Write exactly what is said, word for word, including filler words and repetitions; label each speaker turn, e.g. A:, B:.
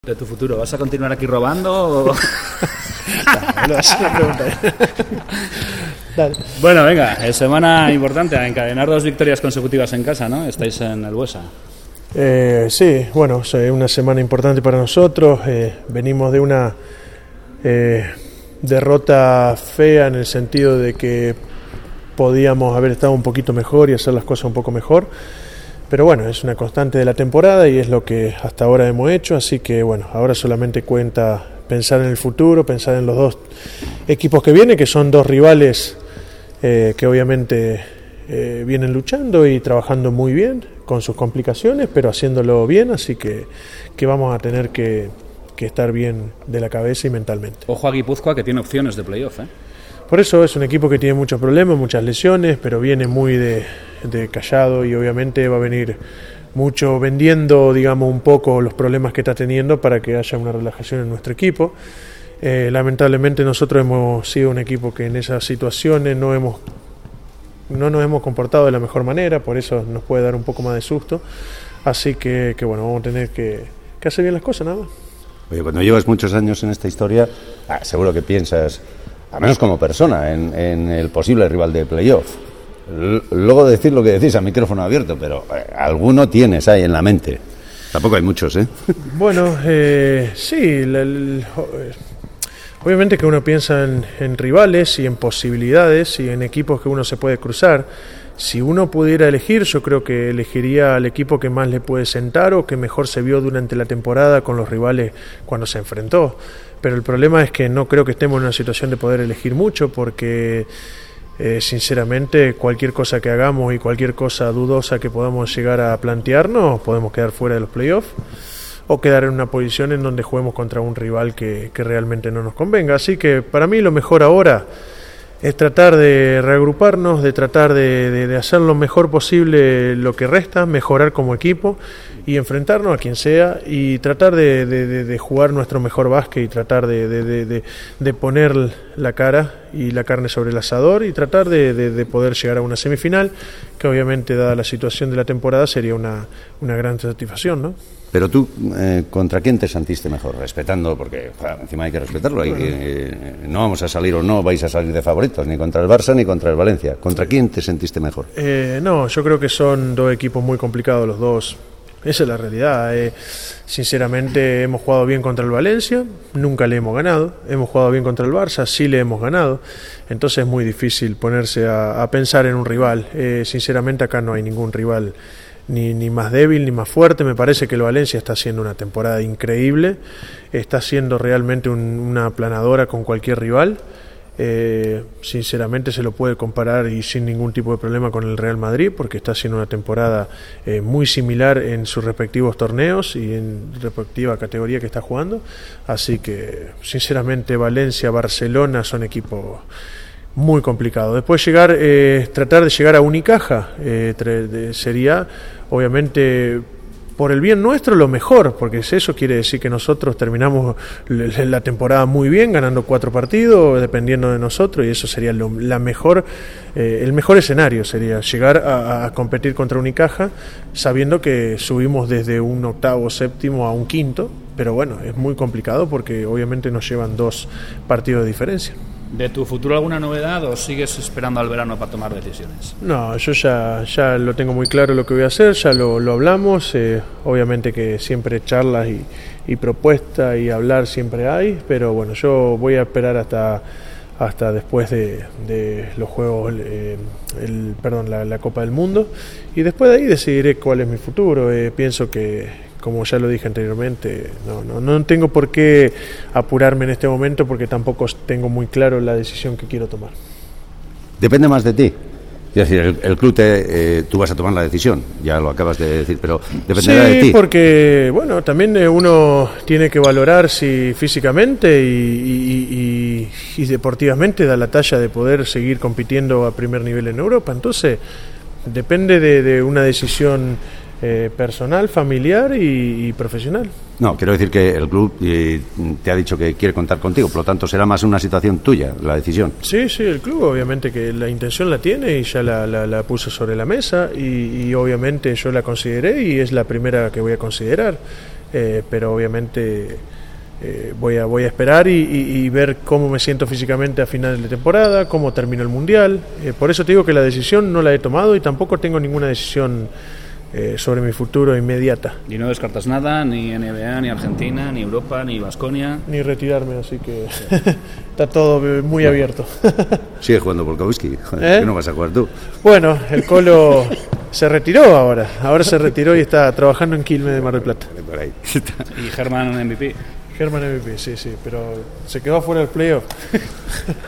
A: De tu futuro, ¿vas a continuar aquí robando o...?
B: No, no, es una pregunta.
A: Dale. Bueno, venga, es semana importante, a encadenar dos victorias consecutivas en casa, ¿no? Estáis en el Buesa.
B: Eh, sí, bueno, es una semana importante para nosotros. Eh, venimos de una eh, derrota fea en el sentido de que podíamos haber estado un poquito mejor y hacer las cosas un poco mejor. Pero bueno, es una constante de la temporada y es lo que hasta ahora hemos hecho, así que bueno, ahora solamente cuenta pensar en el futuro, pensar en los dos equipos que vienen, que son dos rivales eh, que obviamente eh, vienen luchando y trabajando muy bien, con sus complicaciones, pero haciéndolo bien, así que, que vamos a tener que, que estar bien de la cabeza y mentalmente.
A: Ojo a Guipúzcoa, que tiene opciones de playoff, ¿eh?
B: Por eso es un equipo que tiene muchos problemas, muchas lesiones, pero viene muy de, de callado y obviamente va a venir mucho vendiendo, digamos, un poco los problemas que está teniendo para que haya una relajación en nuestro equipo. Eh, lamentablemente nosotros hemos sido un equipo que en esas situaciones no hemos no nos hemos comportado de la mejor manera, por eso nos puede dar un poco más de susto. Así que, que bueno, vamos a tener que, que hacer bien las cosas, nada más.
C: Oye, cuando llevas muchos años en esta historia, ah, seguro que piensas, al menos como persona, en, en el posible rival de playoff. L- luego decir lo que decís a micrófono abierto, pero eh, alguno tienes ahí en la mente. Tampoco hay muchos, ¿eh?
B: Bueno, eh, sí, la, la, obviamente que uno piensa en, en rivales y en posibilidades y en equipos que uno se puede cruzar. Si uno pudiera elegir, yo creo que elegiría al equipo que más le puede sentar o que mejor se vio durante la temporada con los rivales cuando se enfrentó. Pero el problema es que no creo que estemos en una situación de poder elegir mucho porque eh, sinceramente cualquier cosa que hagamos y cualquier cosa dudosa que podamos llegar a plantearnos podemos quedar fuera de los playoffs o quedar en una posición en donde juguemos contra un rival que, que realmente no nos convenga. Así que para mí lo mejor ahora es tratar de reagruparnos, de tratar de, de, de hacer lo mejor posible lo que resta, mejorar como equipo y enfrentarnos a quien sea y tratar de, de, de, de jugar nuestro mejor básquet y tratar de, de, de, de, de poner la cara y la carne sobre el asador y tratar de, de, de poder llegar a una semifinal que obviamente dada la situación de la temporada sería una, una gran satisfacción, ¿no?
C: Pero tú, eh, ¿contra quién te sentiste mejor? Respetando, porque joder, encima hay que respetarlo. Hay, eh, no vamos a salir o no vais a salir de favoritos, ni contra el Barça ni contra el Valencia. ¿Contra quién te sentiste mejor?
B: Eh, no, yo creo que son dos equipos muy complicados los dos. Esa es la realidad. Eh, sinceramente hemos jugado bien contra el Valencia, nunca le hemos ganado. Hemos jugado bien contra el Barça, sí le hemos ganado. Entonces es muy difícil ponerse a, a pensar en un rival. Eh, sinceramente acá no hay ningún rival Ni, ni más débil ni más fuerte. Me parece que el Valencia está haciendo una temporada increíble, está haciendo realmente un, una aplanadora con cualquier rival. Eh, sinceramente se lo puede comparar y sin ningún tipo de problema con el Real Madrid porque está haciendo una temporada eh, muy similar en sus respectivos torneos y en respectiva categoría que está jugando. Así que sinceramente Valencia, Barcelona son equipos muy complicado. Después llegar, eh, tratar de llegar a Unicaja eh, de, sería, obviamente, por el bien nuestro lo mejor, porque eso quiere decir que nosotros terminamos la temporada muy bien, ganando cuatro partidos, dependiendo de nosotros, y eso sería lo, la mejor, eh, el mejor escenario sería llegar a, a competir contra Unicaja, sabiendo que subimos desde un octavo, séptimo a un quinto, pero bueno, es muy complicado porque obviamente nos llevan dos partidos de diferencia.
A: ¿De tu futuro alguna novedad o sigues esperando al verano para tomar decisiones?
B: No, yo ya, ya lo tengo muy claro lo que voy a hacer, ya lo, lo hablamos, eh, obviamente que siempre charlas y, y propuestas y hablar siempre hay, pero bueno, yo voy a esperar hasta hasta después de, de los Juegos, eh, el, perdón, la, la Copa del Mundo, y después de ahí decidiré cuál es mi futuro. Eh, pienso que, como ya lo dije anteriormente, no, no, no tengo por qué apurarme en este momento porque tampoco tengo muy claro la decisión que quiero tomar.
C: Depende más de ti. Es decir, el, el club, te, eh, tú vas a tomar la decisión, ya lo acabas de decir, pero dependerá
B: sí,
C: de ti.
B: Sí, porque bueno, también uno tiene que valorar si físicamente y, y, y, y deportivamente da la talla de poder seguir compitiendo a primer nivel en Europa. Entonces, depende de, de una decisión eh, personal, familiar y, y profesional.
C: No, quiero decir que el club eh, te ha dicho que quiere contar contigo, por lo tanto será más una situación tuya, la decisión.
B: Sí, sí, el club obviamente que la intención la tiene y ya la, la, la puso sobre la mesa y, y obviamente yo la consideré y es la primera que voy a considerar. eh, pero obviamente eh, voy, a, voy a esperar y, y, y ver cómo me siento físicamente a final de temporada, cómo termina el Mundial. Eh, por eso te digo que la decisión no la he tomado y tampoco tengo ninguna decisión eh, sobre mi futuro inmediata.
A: Y no descartas nada, ni N B A, ni Argentina, ni Europa, ni Baskonia.
B: Ni retirarme, así que está todo muy abierto.
C: Sigue jugando Volkanovski,
B: ¿Eh?
C: ¿Qué no vas a jugar tú?
B: Bueno, el Colo se retiró ahora, ahora se retiró y está trabajando en Quilmes de Mar del Plata.
C: Por ahí.
A: Y Germán M V P.
B: Germán M V P, sí, sí, pero se quedó fuera del playoff.